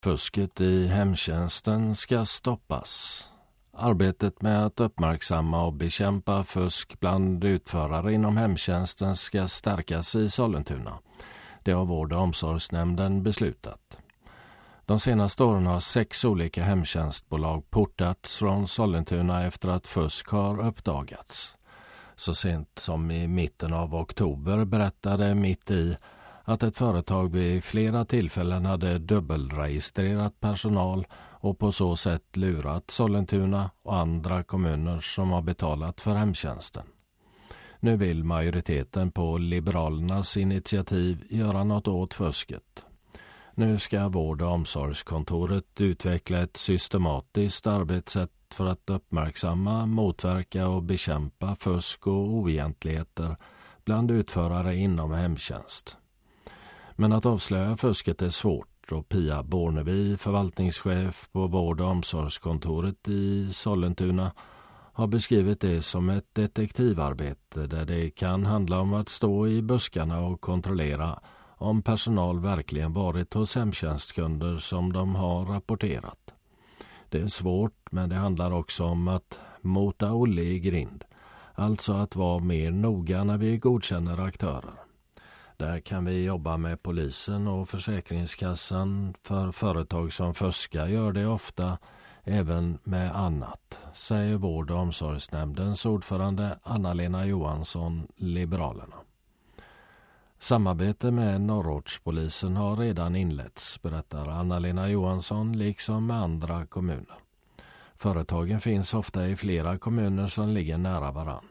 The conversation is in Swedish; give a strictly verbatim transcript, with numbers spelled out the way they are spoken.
Fusket i hemtjänsten ska stoppas. Arbetet med att uppmärksamma och bekämpa fusk bland utförare inom hemtjänsten ska stärkas i Sollentuna. Det har Vård- och omsorgsnämnden beslutat. De senaste åren har sex olika hemtjänstbolag portats från Sollentuna efter att fusk har uppdagats. Så sent som i mitten av oktober berättade Mitt i att ett företag vid flera tillfällen hade dubbelregistrerat personal och på så sätt lurat Sollentuna och andra kommuner som har betalat för hemtjänsten. Nu vill majoriteten på Liberalernas initiativ göra något åt fusket. Nu ska Vård- och omsorgskontoret utveckla ett systematiskt arbetssätt för att uppmärksamma, motverka och bekämpa fusk och oegentligheter bland utförare inom hemtjänst. Men att avslöja fusket är svårt och Pia Bornevi, förvaltningschef på Vård- och omsorgskontoret i Sollentuna, har beskrivit det som ett detektivarbete där det kan handla om att stå i buskarna och kontrollera om personal verkligen varit hos hemtjänstkunder som de har rapporterat. Det är svårt, men det handlar också om att mota Olle i grind, alltså att vara mer noga när vi godkänner aktörer. Där kan vi jobba med polisen och Försäkringskassan, för företag som fuskar gör det ofta även med annat, säger Vård- och omsorgsnämndens ordförande Anna-Lena Johansson, Liberalerna. Samarbete med Norrortspolisen har redan inletts, berättar Anna-Lena Johansson, liksom med andra kommuner. Företagen finns ofta i flera kommuner som ligger nära varann.